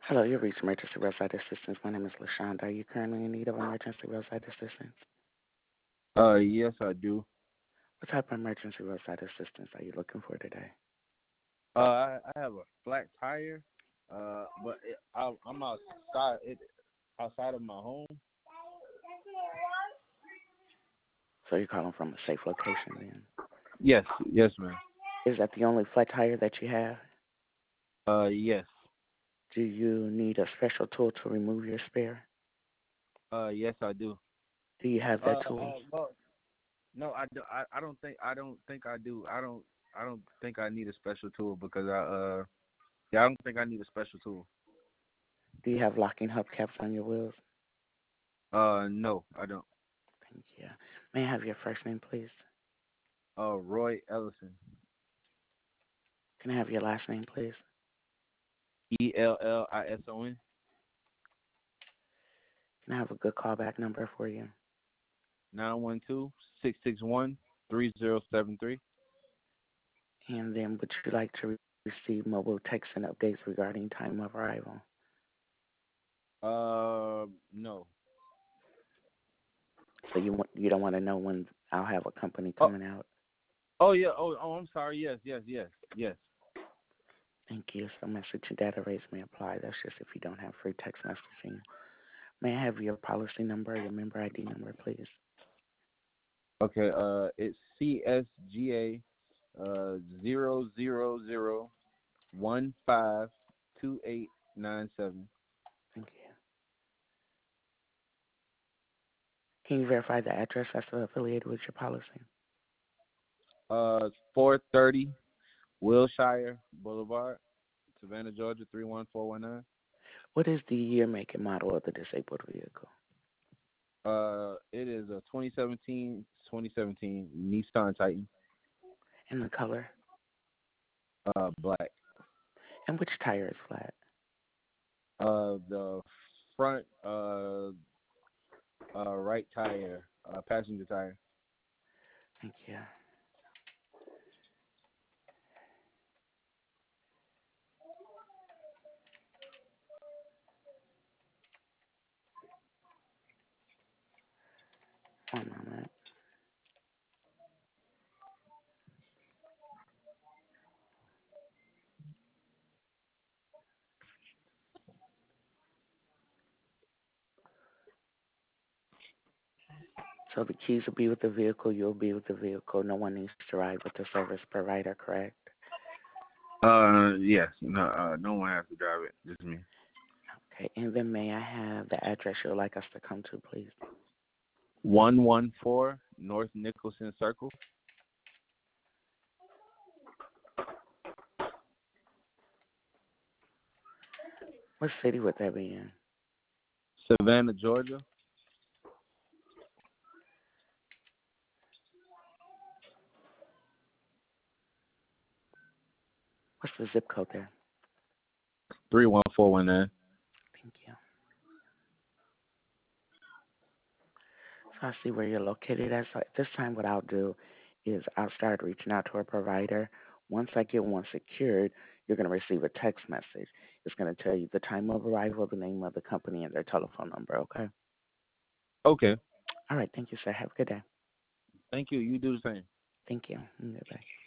Hello, you've reached Emergency Roadside Assistance. My name is LaShonda. Are you currently in need of emergency roadside assistance? Yes, I do. What type of emergency roadside assistance are you looking for today? I have a flat tire, but I'm outside of my home. So you're calling from a safe location then? Yes, yes, ma'am. Is that the only flat tire that you have? Yes. Do you need a special tool to remove your spare? Yes, I do. Do you have that tool? Well, no, I don't think I do. I don't think I need a special tool because yeah, I don't think I need a special tool. Do you have locking hubcaps on your wheels? No, I don't. Thank you. May I have your first name, please? Roy Ellison. Can I have your last name, please? Ellison. Can I have a good callback number for you? 912-661-3073. And then would you like to receive mobile text and updates regarding time of arrival? No. So you don't want to know when I'll have a company Oh, coming out? yeah. Oh, I'm sorry. Yes. Thank you. So message and data rates may apply. That's just if you don't have free text messaging. May I have your policy number, your member ID number, please? Okay. It's CSGA 000152897. Thank you. Can you verify the address that's affiliated with your policy? 430 Wilshire Boulevard, Savannah, Georgia 31419. What is the year, make, and model of the disabled vehicle? It is a 2017 Nissan Titan. And the color? Black. And which tire is flat? The front right tire, passenger tire. Thank you. One moment. So the keys will be with the vehicle. You'll be with the vehicle. No one needs to ride with the service provider, correct? Yes. No, no one has to drive it. Just me. Okay. And then may I have the address you'd like us to come to, please? 114 North Nicholson Circle, What city would that be in? Savannah, Georgia. What's the zip code there? 31419. Thank you. So I see where you're located at. So at this time, what I'll do is I'll start reaching out to a provider. Once I get one secured, you're going to receive a text message. It's going to tell you the time of arrival, the name of the company, and their telephone number, okay? Okay. All right. Thank you, sir. Have a good day. Thank you. You do the same. Thank you. Bye-bye.